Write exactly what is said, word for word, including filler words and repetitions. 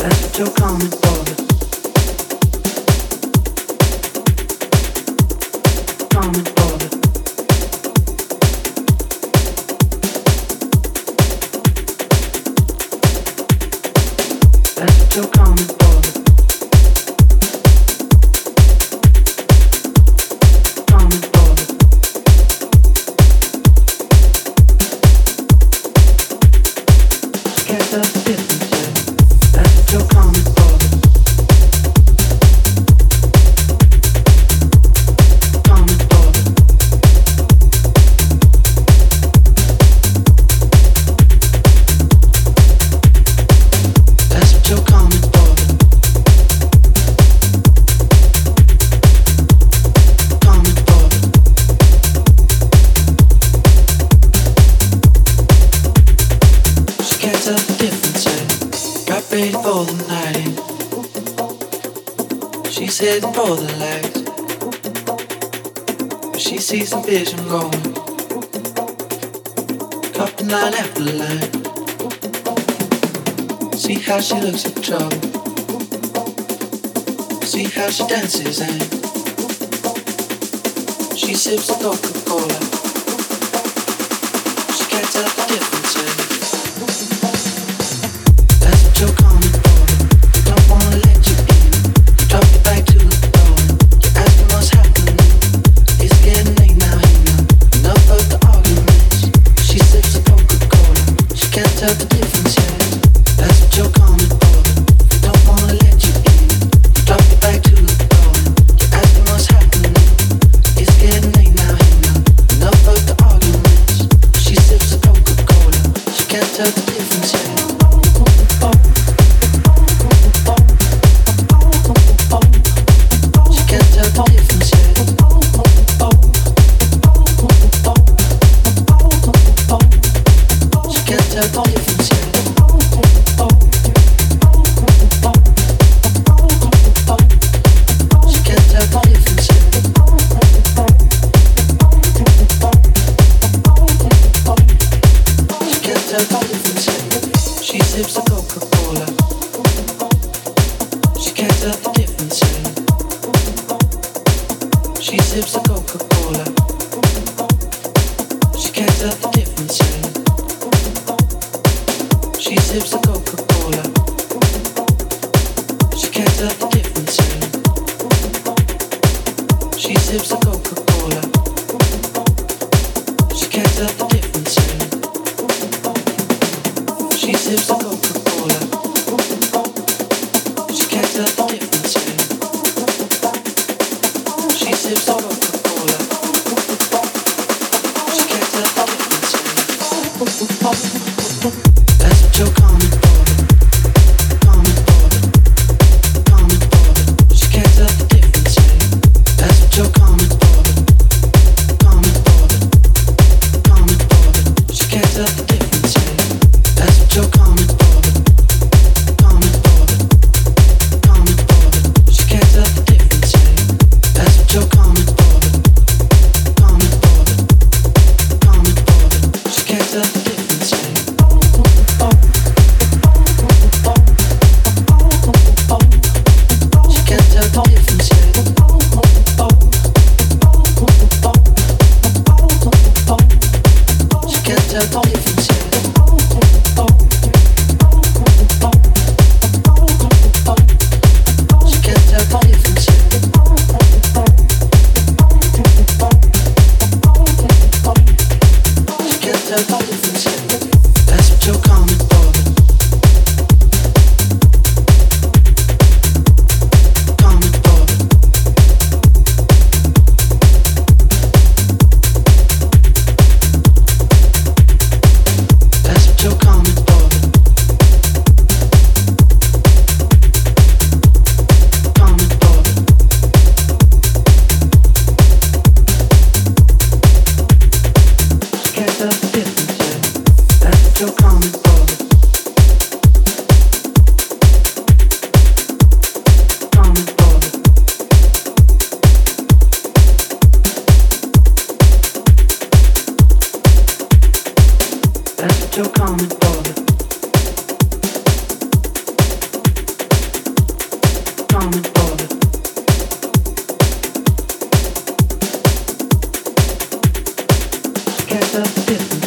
That's what you're coming for. Coming for. That's what you're coming for. Coming for. Can't tell the difference yet. That's what you're coming for. Coming for. That's what you're coming for. Coming for. She can't tell the difference yet. Got ready for the night. She's heading for the light. But she sees the vision going. Cup the line after line. See how she looks at trouble. See how she dances and she sips a Coca-Cola. She can't tell the difference yet. That's what you're coming for. They don't wanna let you in. You drop your back to the door. You're asking what's happening. It's getting late now, hey now. Enough of the arguments. She sips a Coca-Cola. She can't tell the difference yet. That's what you're coming for. They don't wanna let you in. You drop your back to the door. You're asking what's happening. It's getting late now, hey now. Enough of the arguments. She sips a Coca-Cola. She can't tell the difference yet. She can't tell the difference yet. She can't tell the difference yet. She can't tell the difference yet. She can't tell the difference yet. She sips a Coca-Cola. She can't tell the difference yet. She sips a Coca-Cola. She can't tell the difference yet. She sips a Coca-Cola. She can't tell the difference yet. She sips a Coca-Cola. She can't tell the difference yet. She sips a Coca-Cola. She can't tell the difference yet. She sips a Coca-Cola. She can't tell the difference yet. That's what you're coming for. Coming for. Coming for. She can't tell the difference yet. That's what you're coming for. Coming for. Coming for. She can't tell the difference yet. That's what you're coming for. Coming for. Coming for. She can't tell the difference yet. That's what you're coming for. Coming for. Coming for. She can't tell the difference yet. She can't tell the difference yet. She can't tell the difference yet. She can't tell the difference yet. She can't tell the difference yet. That's what you're coming for. Coming for. That's what you're coming for. Coming for. She can't tell the difference yet. That's what you're coming for. Coming for. That's what you're coming for. can't tell the difference.